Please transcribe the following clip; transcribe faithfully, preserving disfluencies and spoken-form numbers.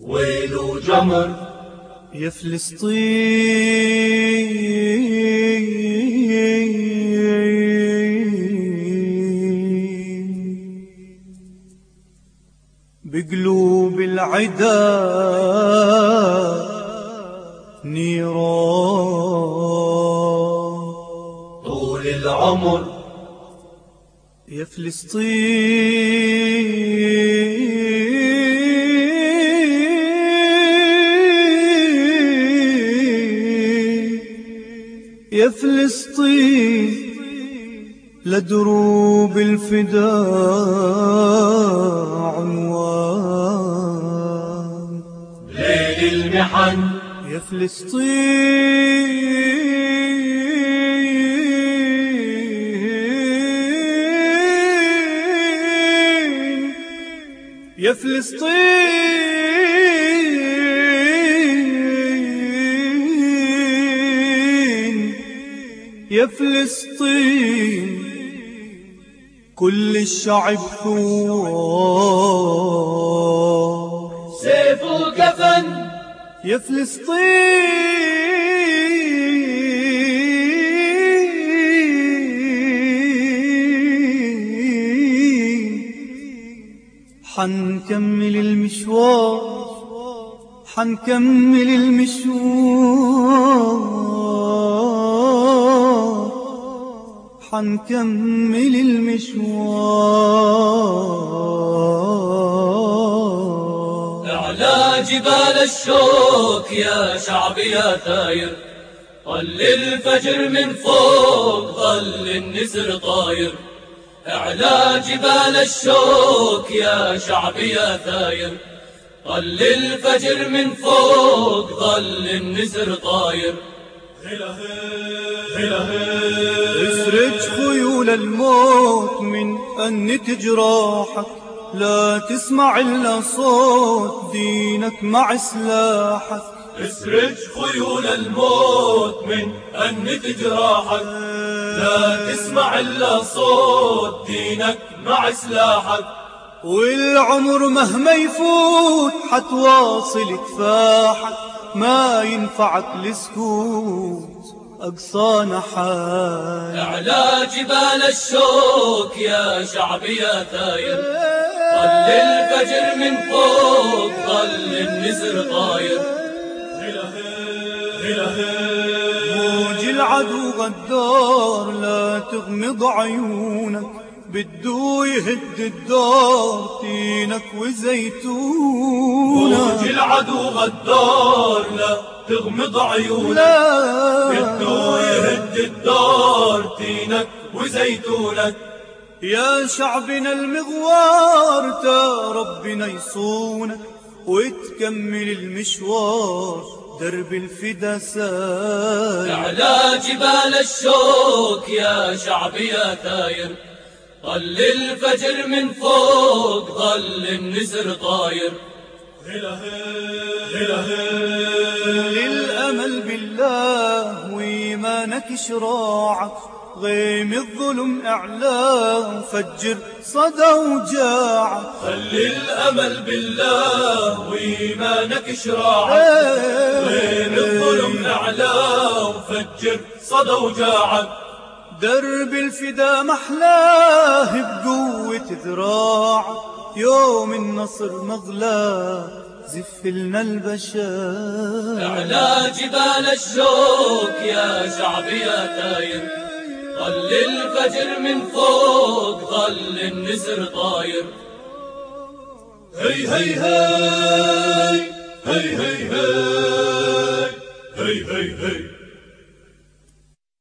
ويل وجمر يا فلسطين بقلوب العدا نيران طول العمر يا فلسطين يا فلسطين لدروب الفداء عنوان ليل المحن يا فلسطين يا فلسطين يا فلسطين كل الشعب ثوار سيف وكفن يا فلسطين حنكمل المشوار حنكمل المشوار حنكمل المشوار أعلى جبال الشوك يا شعب يا ثاير ظل الفجر من فوق ظل النسر طاير أعلى جبال الشوك يا شعب يا ثاير ظل الفجر من فوق ظل النسر طاير اسرج خيول الموت من أنت جراحك لا تسمع إلا صوت دينك مع سلاحك اسرج خيول الموت من أنت جراحك لا تسمع إلا صوت دينك مع سلاحك والعمر مهما يفوت حتواصل كفاحك ما ينفعك السكوت أقصانا حال أعلى جبال الشوك يا شعب يا ثاير ظل الفجر من فوق ظل النسر طاير موج العدو غدار لا تغمض عيونك بدو يهد الدار تينك وزيتونك موج العدو غدار لا تغمض عيونك بدو يهد الدار تينك وزيتونك يا شعبنا المغوار تا ربنا يصونك وتكمل المشوار درب الفدا ساير أعلى جبال الشوك يا شعب يا ثاير ظل الفجر من فوق ظل النسر طاير للأمل بالله وإيمانك شراعك غيم الظلم إعلاه فجر صدى وجاعك خلي الأمل بالله وإيمانك شراعك غيم الظلم أعلاه فجر صدى وجاعك درب الفدا محلاه بقوة ذراعك يوم النصر مغلاه زف لنا البشر أعلى جبال الشوك يا شعب يا ثاير ظل الفجر من فوق ظل النسر طاير هي هي هي هي هي هي هي هي هي